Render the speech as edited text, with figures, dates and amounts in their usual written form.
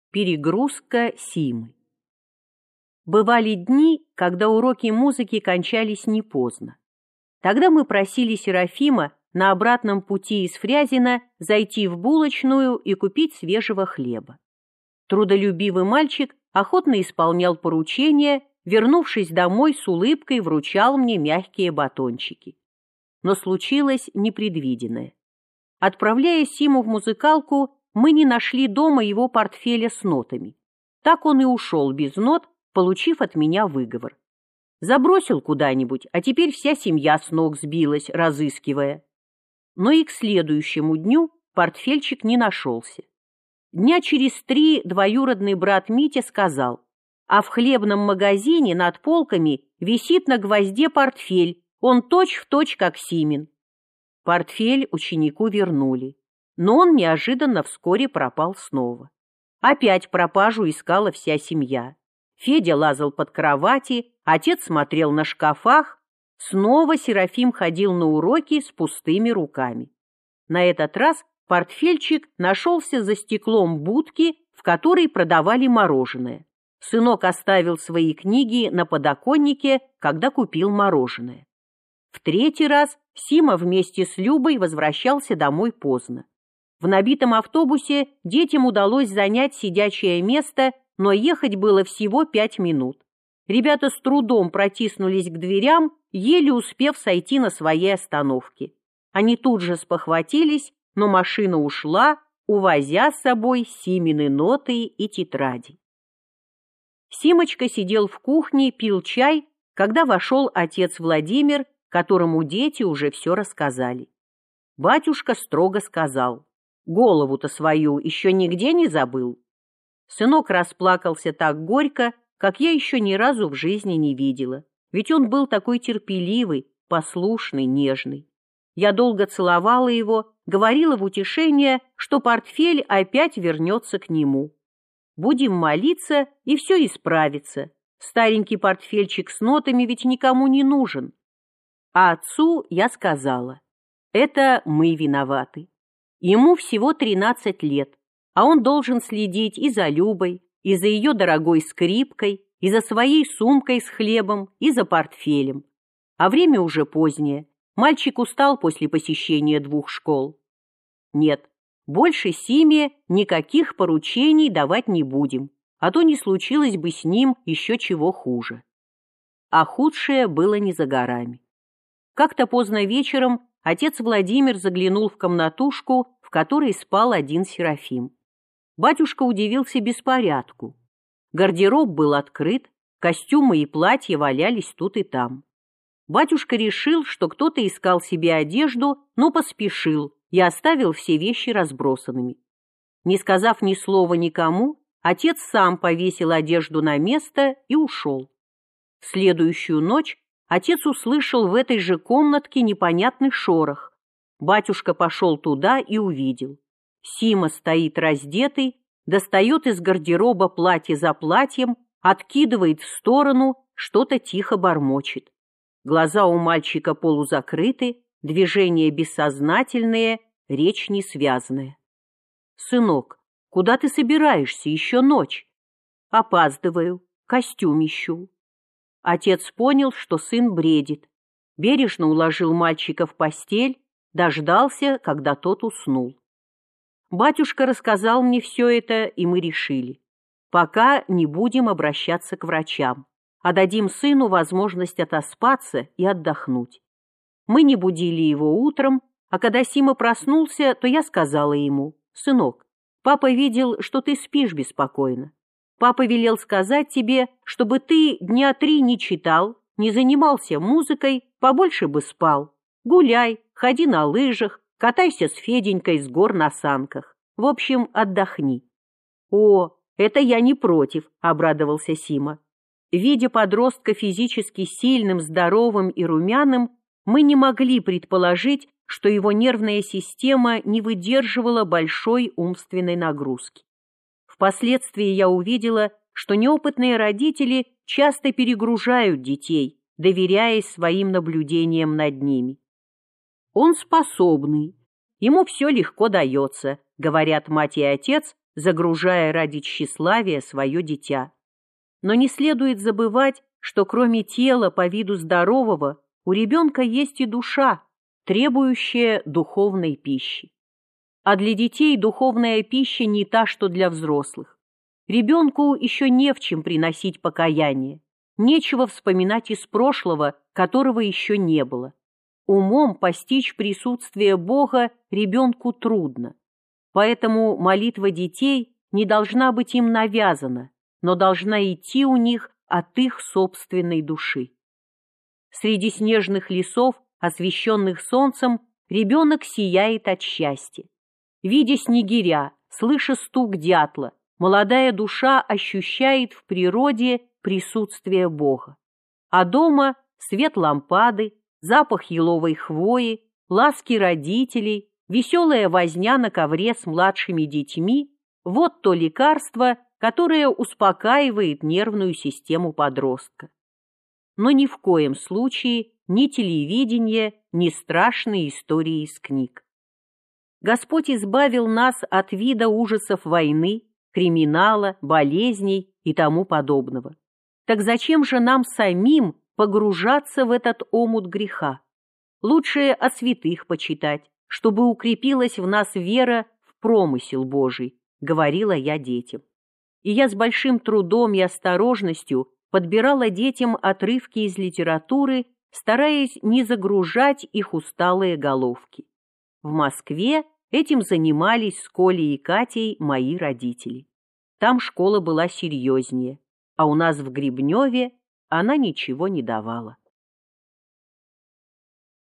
Перегрузка Симы. Бывали дни, когда уроки музыки кончались не поздно. Тогда мы просили Серафима на обратном пути из Фрязино зайти в булочную и купить свежего хлеба. Трудолюбивый мальчик охотно исполнял поручения, вернувшись домой с улыбкой, вручал мне мягкие батончики. Но случилось непредвиденное. Отправляя Симу в музыкалку, мы не нашли дома его портфеля с нотами. Так он и ушел без нот, получив от меня выговор. Забросил куда-нибудь, а теперь вся семья с ног сбилась, разыскивая. Но и к следующему дню портфельчик не нашелся. Дня через 3 двоюродный брат Митя сказал: а в хлебном магазине над полками висит на гвозде портфель, он точь-в-точь как Симин. Портфель ученику вернули, но он неожиданно вскоре пропал снова. Опять пропажу искала вся семья. Федя лазал под кровати, отец смотрел на шкафах. Снова Серафим ходил на уроки с пустыми руками. На этот раз портфельчик нашелся за стеклом будки, в которой продавали мороженое. Сынок оставил свои книги на подоконнике, когда купил мороженое. В 3-й раз Сима вместе с Любой возвращался домой поздно. В набитом автобусе детям удалось занять сидячее место, но ехать было всего 5 минут. Ребята с трудом протиснулись к дверям, еле успев сойти на своей остановке. Они тут же спохватились, но машина ушла, увозя с собой Симины ноты и тетради. Симочка сидел в кухне, пил чай, когда вошел отец Владимир, которому дети уже все рассказали. Батюшка строго сказал: голову-то свою еще нигде не забыл? Сынок расплакался так горько, как я еще ни разу в жизни не видела, ведь он был такой терпеливый, послушный, нежный. Я долго целовала его, говорила в утешение, что портфель опять вернется к нему. Будем молиться, и все исправится. Старенький портфельчик с нотами ведь никому не нужен. А отцу я сказала: это мы виноваты. Ему всего 13 лет, а он должен следить и за Любой, и за ее дорогой скрипкой, и за своей сумкой с хлебом, и за портфелем. А время уже позднее. Мальчик устал после посещения 2 школ. Нет, больше Симе никаких поручений давать не будем, а то не случилось бы с ним еще чего хуже. А худшее было не за горами. Как-то поздно вечером отец Владимир заглянул в комнатушку, в которой спал один Серафим. Батюшка удивился беспорядку. Гардероб был открыт, костюмы и платья валялись тут и там. Батюшка решил, что кто-то искал себе одежду, но поспешил и оставил все вещи разбросанными. Не сказав ни слова никому, отец сам повесил одежду на место и ушел. В следующую ночь отец услышал в этой же комнатке непонятный шорох. Батюшка пошел туда и увидел. Сима стоит раздетый, достает из гардероба платье за платьем, откидывает в сторону, что-то тихо бормочет. Глаза у мальчика полузакрыты, движения бессознательные, речь несвязная. «Сынок, куда ты собираешься? Еще ночь». «Опаздываю, костюм ищу». Отец понял, что сын бредит. Бережно уложил мальчика в постель, дождался, когда тот уснул. Батюшка рассказал мне все это, и мы решили: пока не будем обращаться к врачам, а дадим сыну возможность отоспаться и отдохнуть. Мы не будили его утром, а когда Сима проснулся, то я сказала ему: «Сынок, папа видел, что ты спишь беспокойно. Папа велел сказать тебе, чтобы ты дня 3 не читал, не занимался музыкой, побольше бы спал. Гуляй, ходи на лыжах, катайся с Феденькой с гор на санках. В общем, отдохни». «О, это я не против», — обрадовался Сима. Видя подростка физически сильным, здоровым и румяным, мы не могли предположить, что его нервная система не выдерживала большой умственной нагрузки. Впоследствии я увидела, что неопытные родители часто перегружают детей, доверяясь своим наблюдениям над ними. «Он способный, ему все легко дается», — говорят мать и отец, загружая ради тщеславия свое дитя. Но не следует забывать, что кроме тела по виду здорового, у ребенка есть и душа, требующая духовной пищи. А для детей духовная пища не та, что для взрослых. Ребенку еще не в чем приносить покаяние, нечего вспоминать из прошлого, которого еще не было. Умом постичь присутствие Бога ребенку трудно. Поэтому молитва детей не должна быть им навязана, но должна идти у них от их собственной души. Среди снежных лесов, освещенных солнцем, ребенок сияет от счастья. Видя снегиря, слыша стук дятла, молодая душа ощущает в природе присутствие Бога. А дома свет лампады, запах еловой хвои, ласки родителей, веселая возня на ковре с младшими детьми – вот то лекарство, которое успокаивает нервную систему подростка. Но ни в коем случае ни телевидение, ни страшные истории из книг. Господь избавил нас от вида ужасов войны, криминала, болезней и тому подобного. Так зачем же нам самим погружаться в этот омут греха? Лучше о святых почитать, чтобы укрепилась в нас вера в промысел Божий, говорила я детям. И я с большим трудом и осторожностью подбирала детям отрывки из литературы, стараясь не загружать их усталые головки. В Москве этим занимались с Колей и Катей мои родители. Там школа была серьезнее, а у нас в Гребневе она ничего не давала.